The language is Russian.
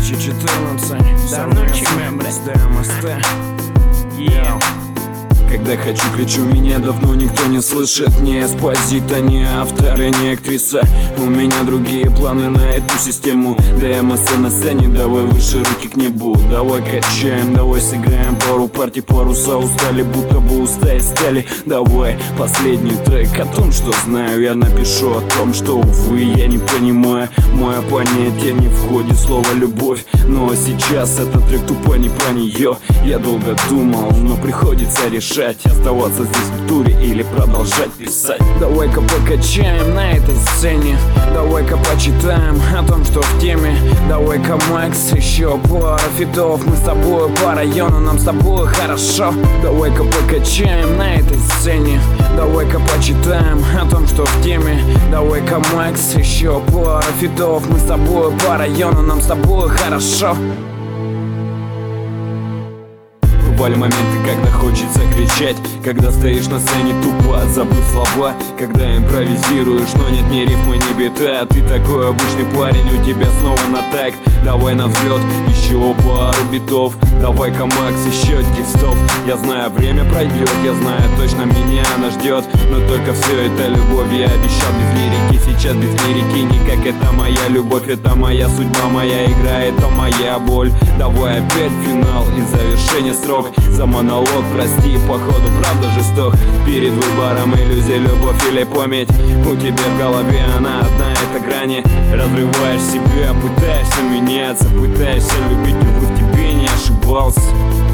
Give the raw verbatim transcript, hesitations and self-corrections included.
тысячи четырнадцать. Давночек, блядь. ДМСТ. Yeah. Когда хочу, кричу, меня давно никто не слышит. Не эспозита, не автор и не актриса. У меня другие планы на эту систему. ДМС на сцене, давай выше руки к небу. Давай качаем, давай сыграем пару партий, паруса устали, будто бы устали стали. Давай последний трек о том, что знаю. Я напишу о том, что, увы, я не понимаю. Мое понятие не входит слово любовь. Но сейчас этот трек тупо не про нее. Я долго думал, но приходится решать, оставаться здесь в культуре или продолжать писать. Давай-ка покачаем на этой сцене. Давай-ка почитаем о том, что в теме. Давай-ка, Макс, еще пара фитов. Мы с тобой по району, нам с тобой хорошо. Давай-ка покачаем на этой сцене. Давай-ка почитаем о том, что в теме. Давай-ка, Макс, еще пара фитов. Мы с тобой по району, нам с тобой хорошо. Бывали моменты, когда хочется кричать, когда стоишь на сцене тупо, забыл слова. Когда импровизируешь, но нет ни рифмы, ни бита. Ты такой обычный парень, у тебя снова на так. Давай на взлет, еще пару битов. Давай-ка, Макс, еще текстов. Я знаю, время пройдет, я знаю, точно меня она ждет. Но только все это любовь, я обещал без лирики. Сейчас без лирики никак, это моя любовь. Это моя судьба, моя игра, это моя боль. Давай опять финал и завершение строк. За монолог, прости, походу правда жесток. Перед выбором иллюзия, любовь или память. У тебя в голове она одна, это грани. Разрываешь себя, пытаешься меняться, пытаешься любить, любовь в тебе не ошибался.